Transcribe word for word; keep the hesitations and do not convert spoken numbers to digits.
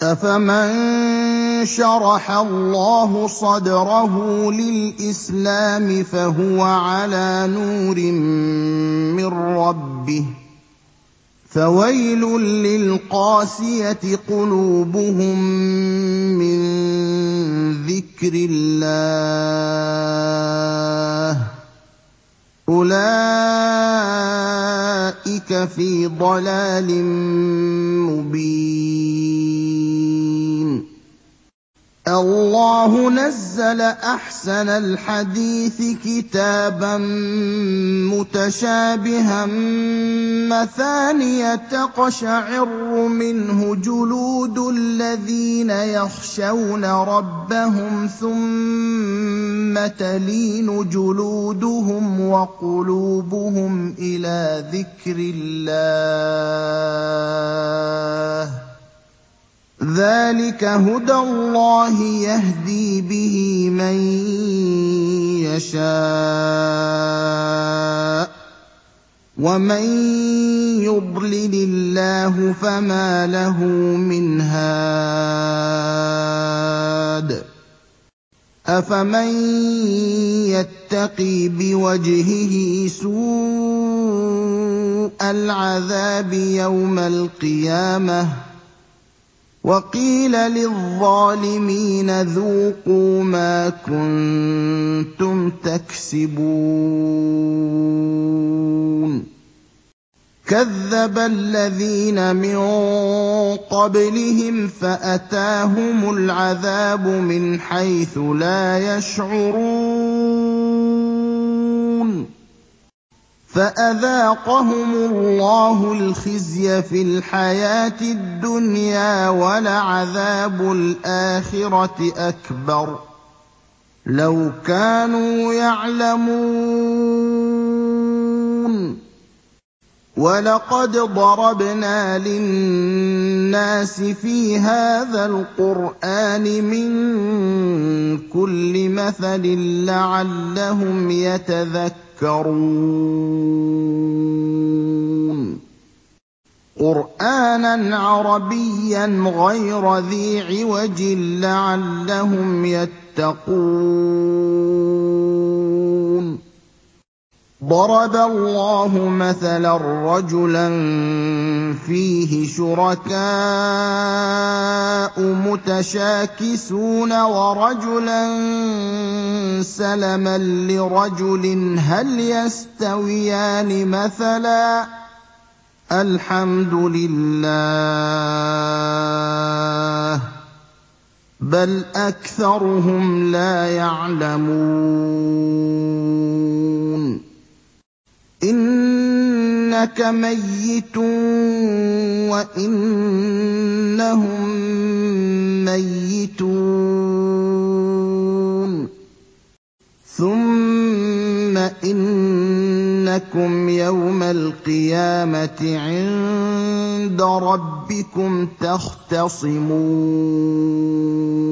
أَفَمَن شَرَحَ اللَّهُ صَدْرَهُ لِلْإِسْلَامِ فَهُوَ عَلَىٰ نُورٍ مِّن رَّبِّهِ ۚ فَوَيْلٌ لِّلْقَاسِيَةِ قُلُوبُهُم مِّن ذِكْرِ اللَّهِ ۚ أُولَٰئِكَ فِي ضَلَالٍ مُّبِينٍ اللَّهُ نَزَّلَ أَحْسَنَ الْحَدِيثِ كِتَابًا مُّتَشَابِهًا مَّثَانِيَ تَقْشَعِرُّ مِنْهُ جُلُودُ الَّذِينَ يَخْشَوْنَ رَبَّهُمْ ثُمَّ تَلِينُ جُلُودُهُمْ وَقُلُوبُهُمْ إِلَىٰ ذِكْرِ اللَّهِ ۚ ذَٰلِكَ هُدَى اللَّهِ يَهْدِي بِهِ مَن يَشَاءُ ۚ وَمَن يُضْلِلِ اللَّهُ فَمَا لَهُ مِنْ هَادٍ أَفَمَن يَتَّقِي بِوَجْهِهِ سُوءَ الْعَذَابِ يَوْمَ الْقِيَامَةِ ۚ وَقِيلَ لِلظَّالِمِينَ ذُوقُوا مَا كُنتُمْ تَكْسِبُونَ كَذَّبَ الَّذِينَ مِن قَبْلِهِمْ فَأَتَاهُمُ الْعَذَابُ مِنْ حَيْثُ لَا يَشْعُرُونَ فَأَذَاقَهُمُ اللَّهُ الْخِزْيَ فِي الْحَيَاةِ الدُّنْيَا ۖ وَلَعَذَابُ الْآخِرَةِ أَكْبَرُ ۚ لَوْ كَانُوا يَعْلَمُونَ وَلَقَدْ ضَرَبْنَا لِلنَّاسِ فِي هَٰذَا الْقُرْآنِ مِن كُلِّ مَثَلٍ لَّعَلَّهُمْ يَتَذَكَّرُونَ قُرْآنًا عَرَبِيًّا غَيْرَ ذِي عِوَجٍ لَّعَلَّهُمْ يَتَّقُونَ ضَرَبَ اللَّهُ مَثَلًا رَّجُلًا فِيهِ شُرَكَاءُ مُتَشَاكِسُونَ وَرَجُلًا سَلَمًا لِّرَجُلٍ هَلْ يَسْتَوِيَانِ مَثَلًا ۚ الْحَمْدُ لِلَّهِ ۚ بَلْ أَكْثَرُهُمْ لَا يَعْلَمُونَ إِنَّكَ مَيِّتٌ وَإِنَّهُم مَّيِّتُونَ ثُمَّ إِنَّكُمْ يَوْمَ الْقِيَامَةِ عِندَ رَبِّكُمْ تَخْتَصِمُونَ